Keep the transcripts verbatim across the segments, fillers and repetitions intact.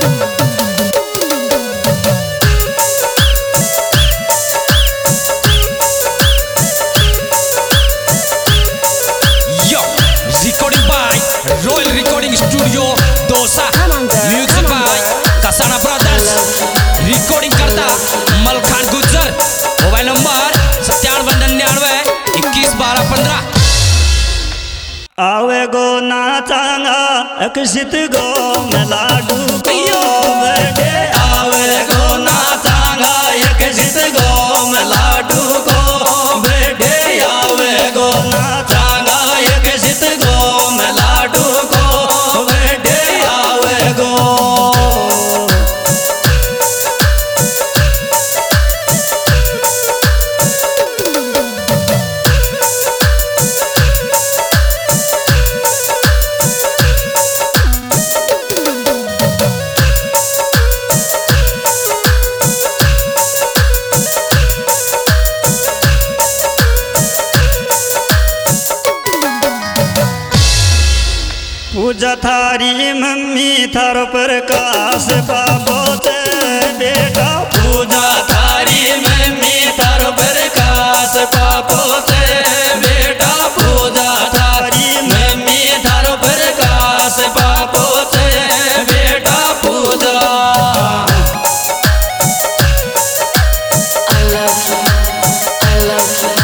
Royal recording studio Dausa, music by Kasana brothers, recording करता Malkhan Gujjar. Mobile number सत्तानवे निन्यानवे इक्कीस बारह पंद्रह। आवे गो नाचांगा अकसित गो मैं लाडू को बैठे। आवे गो नाचांगा अकसित गो मैं लाडू को बैठे। आवे गो नाचांगा अकसित गो मैं लाडू को बैठे। आवे गो पूजा थारी मम्मी थार प्रकाश बाबो से बेटा। पूजा थारी मम्मी थार प्रकाश बाबो से बेटा। पूजा थारी मम्मी थार प्रकाश बाबो से बेटा। पूजा I love you, I love you।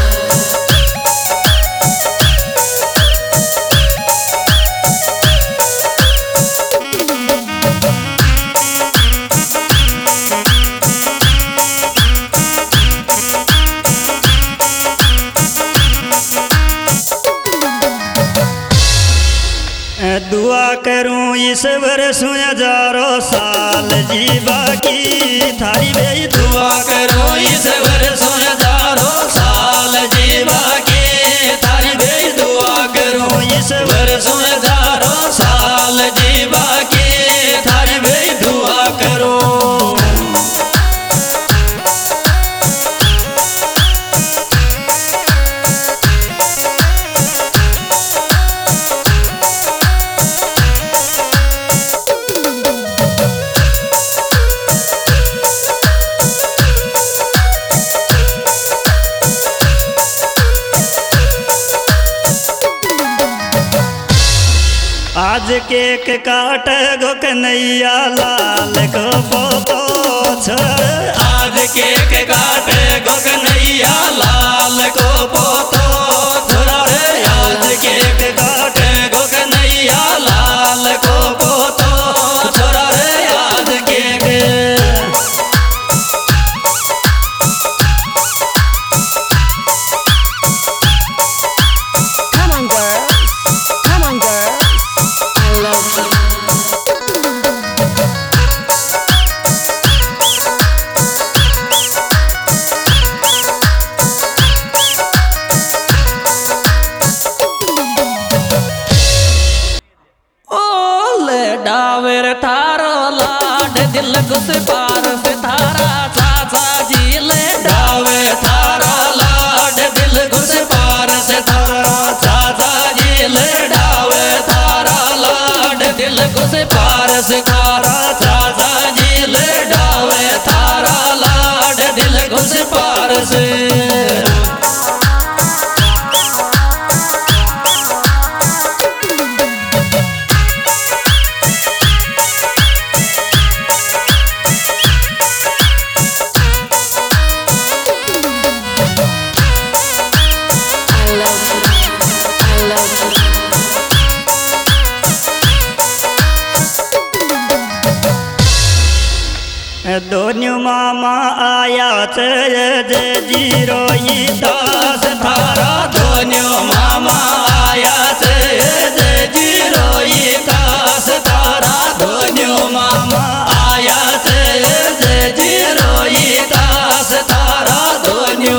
दुआ करूं इस वर्ष हजारों साल जीवा की थारी बे। दुआ करूं इस वर्ष हजारों साल जीवा की थारी बे। दुआ करूं इस वर्ष हजारों साल जीवा की थारी बे। दुआ करूं आज केक काट गो कन्हैया लाल को पोतो छोड़। आज केक काट गो कन्हैया लाल को पोतो छोड़ रे। आज केक काट गो कन्हैया लाल को पोतो छोड़ रे। आज cake Come on girls, come on girls, I love you। ओले डावेर थारो लाड दिल गुस पार से थारा चाचा जी ले। डावे थारा लाड दिल गुस पार से थारा चाचा जी ले। डावे थारा लाड दिल गुस पार से थारा चाचा जी ले। डावे थारा लाड दिल गुस पार से। I love you, I love you। दोन्यू मामा आया जय जीरो दास थारा। दोन्यू मामा आया जय जीरो दास थारा। दोन्यू मामा आया जय जीरो दास थारा। दोन्यू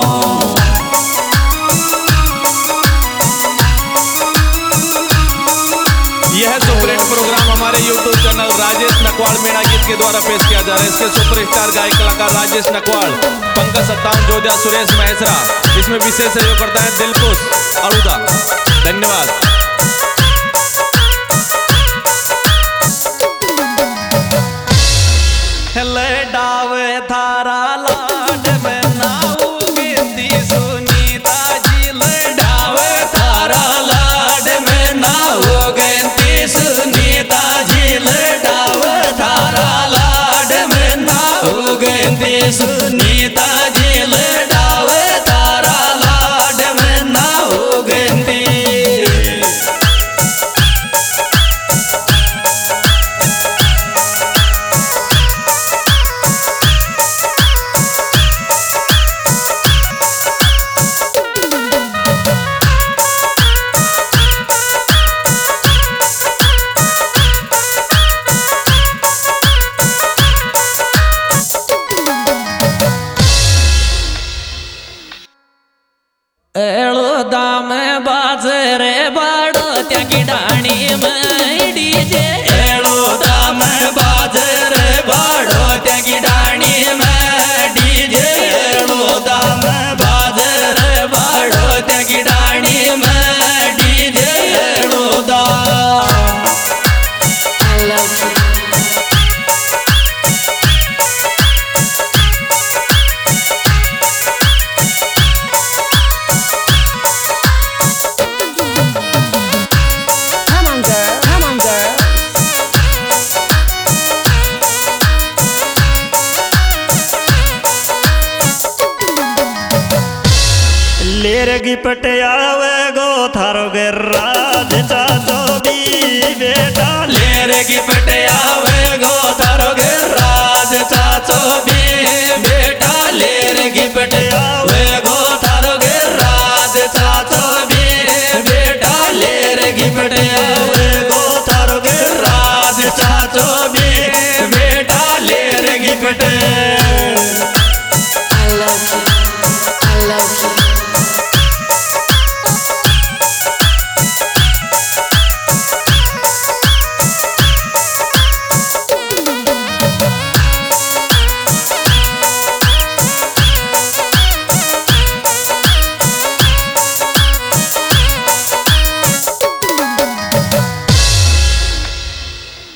यह सुपरहिट प्रोग्राम हमारे यूट्यूब चैनल राजेश नकवाल मीणा गीत के द्वारा पेश किया जा रहा है। इसके सुपरस्टार गायक कलाकार राजेश नकवाल, पंकज सत्तावन, जोधा, सुरेश महेश्वरा। इसमें विशेष सहयोग करता है दिलकुश अरुदा। धन्यवाद। Come on, girl. Come on, girl. लेरगी पटियावे गो थारो गे राज चाचो दी बेटा लेरगी पटियावे